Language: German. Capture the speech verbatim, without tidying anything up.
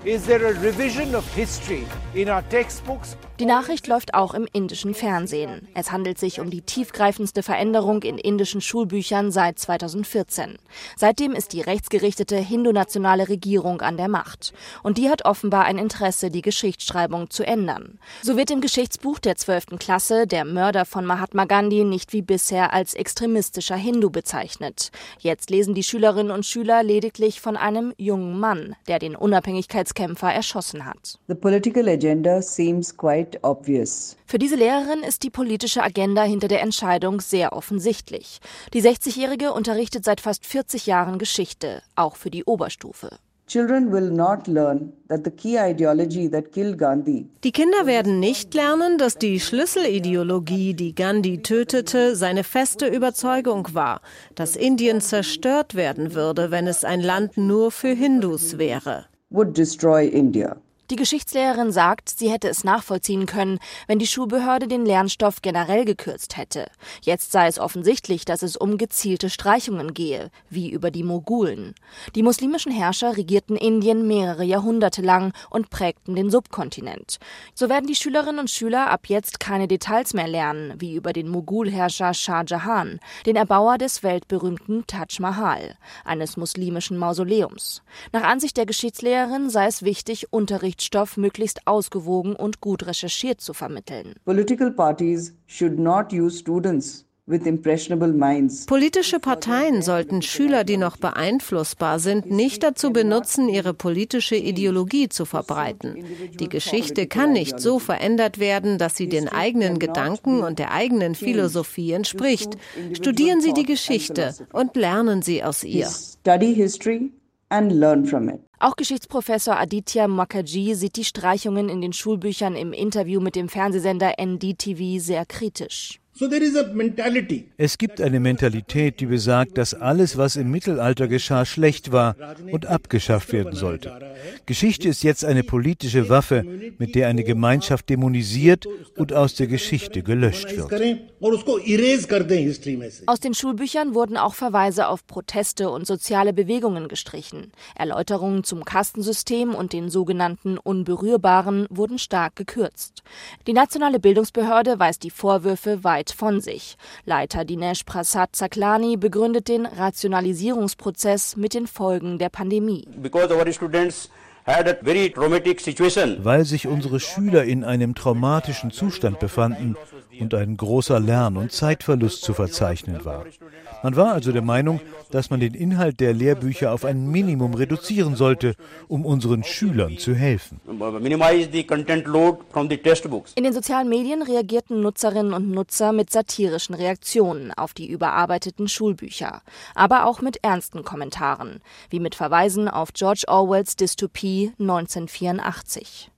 Is there a revision of history in our textbooks? Die Nachricht läuft auch im indischen Fernsehen. Es handelt sich um die tiefgreifendste Veränderung in indischen Schulbüchern seit zweitausendvierzehn. Seitdem ist die rechtsgerichtete hindu-nationale Regierung an der Macht. Und die hat offenbar ein Interesse, die Geschichtsschreibung zu ändern. So wird im Geschichtsbuch der zwölften Klasse der Mörder von Mahatma Gandhi nicht wie bisher als extremistischer Hindu bezeichnet. Jetzt lesen die Schülerinnen und Schüler lediglich von einem jungen Mann, der den Unabhängigkeitskämpfer erschossen hat. The political agenda seems quite obvious. Für diese Lehrerin ist die politische Agenda hinter der Entscheidung sehr offensichtlich. Die sechzigjährige unterrichtet seit fast vierzig Jahren Geschichte, auch für die Oberstufe. Children will not learn that the key ideology that killed Gandhi. Die Kinder werden nicht lernen, dass die Schlüsselideologie, die Gandhi tötete, seine feste Überzeugung war, dass Indien zerstört werden würde, wenn es ein Land nur für Hindus wäre. Would destroy India. Die Geschichtslehrerin sagt, sie hätte es nachvollziehen können, wenn die Schulbehörde den Lernstoff generell gekürzt hätte. Jetzt sei es offensichtlich, dass es um gezielte Streichungen gehe, wie über die Mogulen. Die muslimischen Herrscher regierten Indien mehrere Jahrhunderte lang und prägten den Subkontinent. So werden die Schülerinnen und Schüler ab jetzt keine Details mehr lernen, wie über den Mogulherrscher Shah Jahan, den Erbauer des weltberühmten Taj Mahal, eines muslimischen Mausoleums. Nach Ansicht der Geschichtslehrerin sei es wichtig, Unterricht Stoff möglichst ausgewogen und gut recherchiert zu vermitteln. Political parties should not use students with impressionable minds. Politische Parteien sollten Schüler, die noch beeinflussbar sind, nicht dazu benutzen, ihre politische Ideologie zu verbreiten. Die Geschichte kann nicht so verändert werden, dass sie den eigenen Gedanken und der eigenen Philosophie entspricht. Studieren Sie die Geschichte und lernen Sie aus ihr. Study history and learn from it. Auch Geschichtsprofessor Aditya Mukherjee sieht die Streichungen in den Schulbüchern im Interview mit dem Fernsehsender N D T V sehr kritisch. Es gibt eine Mentalität, die besagt, dass alles, was im Mittelalter geschah, schlecht war und abgeschafft werden sollte. Geschichte ist jetzt eine politische Waffe, mit der eine Gemeinschaft dämonisiert und aus der Geschichte gelöscht wird. Aus den Schulbüchern wurden auch Verweise auf Proteste und soziale Bewegungen gestrichen. Erläuterungen zum Kastensystem und den sogenannten Unberührbaren wurden stark gekürzt. Die nationale Bildungsbehörde weist die Vorwürfe weit von sich. Leiter Dinesh Prasad Saklani begründet den Rationalisierungsprozess mit den Folgen der Pandemie. Weil sich unsere Schüler in einem traumatischen Zustand befanden und ein großer Lern- und Zeitverlust zu verzeichnen war. Man war also der Meinung, dass man den Inhalt der Lehrbücher auf ein Minimum reduzieren sollte, um unseren Schülern zu helfen. In den sozialen Medien reagierten Nutzerinnen und Nutzer mit satirischen Reaktionen auf die überarbeiteten Schulbücher, aber auch mit ernsten Kommentaren, wie mit Verweisen auf George Orwells Dystopie neunzehnhundertvierundachtzig.